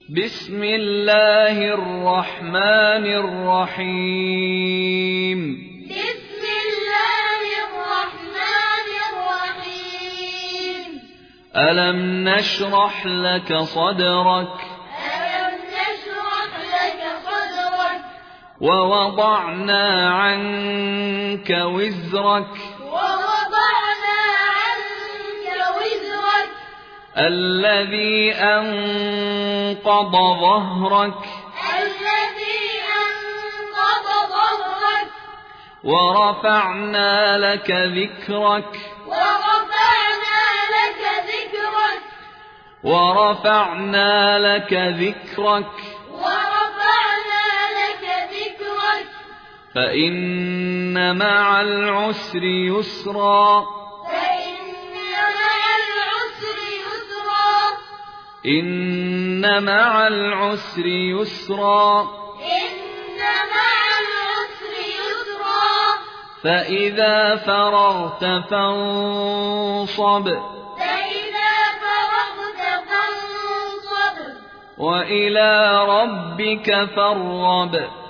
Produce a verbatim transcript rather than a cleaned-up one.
بسم الله الرحمن الرحيم بسم الله الرحمن الرحيم ألم نشرح لك صدرك ألم نشرح لك صدرك ووضعنا عنك وزرك ووضعنا عنك وزرك الذي أنقض ظهرك الذي أنقض ظهرك ورفعنا لك ذكرك ورفعنا لك ذكرك ورفعنا لك ذكرك ورفعنا لك ذكرك فإن مع العسر يسرا فإن مع العسر يسرا إن مع العسر يسرا إن مع العسر يسرا فإذا فرغت فانصب فإذا فرغت فانصب وإلى ربك فارغب